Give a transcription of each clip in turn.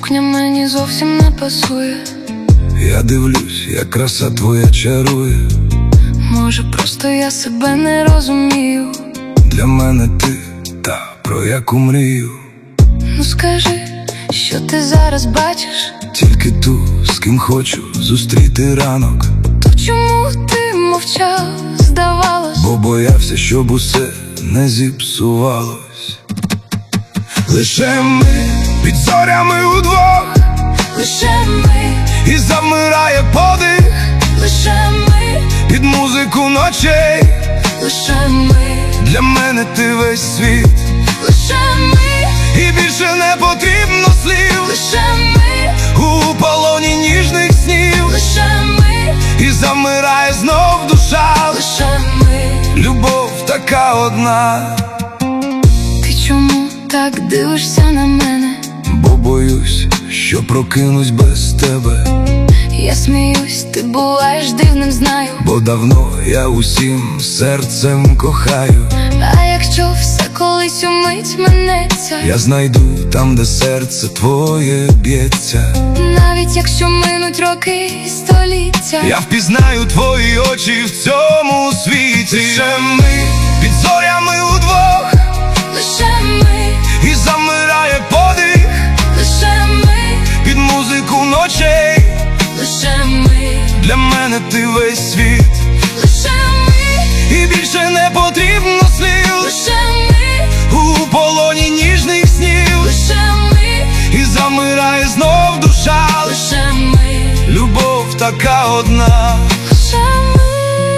сукня мені зовсім не пасує. Я дивлюсь, як краса твоя чарує. Може, просто я себе не розумію. Для мене ти та, про яку мрію. Ну скажи, що ти зараз бачиш? Тільки ту, з ким хочу зустріти ранок. То чому ти мовчав, здавалось? Бо боявся, щоб усе не зіпсувалось. Лише ми під зорями удвох, Лише ми, і замирає подих лише ми, під музику ночей. лише ми, Для мене ти весь світ, лише ми, і більше не потрібно слів. лише ми, У полоні ніжних снів, лише ми, і замирає знов душа. лише ми. Любов така одна. Ти чому так дивишся на мене? Бо боюсь, що прокинусь без тебе. Я сміюсь, ти буваєш дивним, знаю. Бо давно я усім серцем кохаю. А якщо все колись умить минеться, Я знайду там, де серце твоє б'ється. навіть якщо минуть роки і століття, Я впізнаю твої очі в цьому світі. Лише ми під зорями удвох, лише ми, і замирає подих лише ми, під музику ночей. лише ми, Для мене ти весь світ, лише ми, і більше не потрібно слів. лише ми, У полоні ніжних снів, лише ми, і замирає знов душа. лише ми, Любов така одна. лише ми.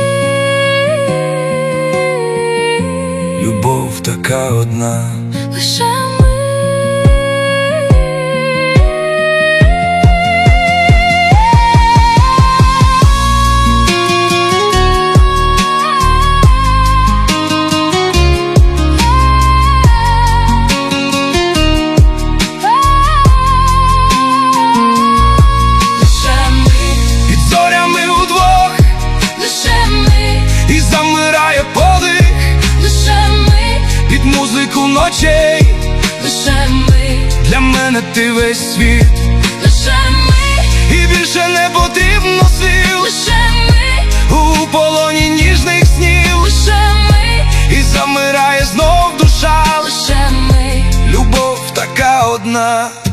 Любов така одна. Лише Під зорями удвох, лише ми, і замирає подих лише ми, під музику ночей. лише ми, Для мене ти весь світ, лише ми, і більше не потрібно слів. лише ми, У полоні ніжних снів, лише ми, і замирає знов душа. лише ми. Любов така одна.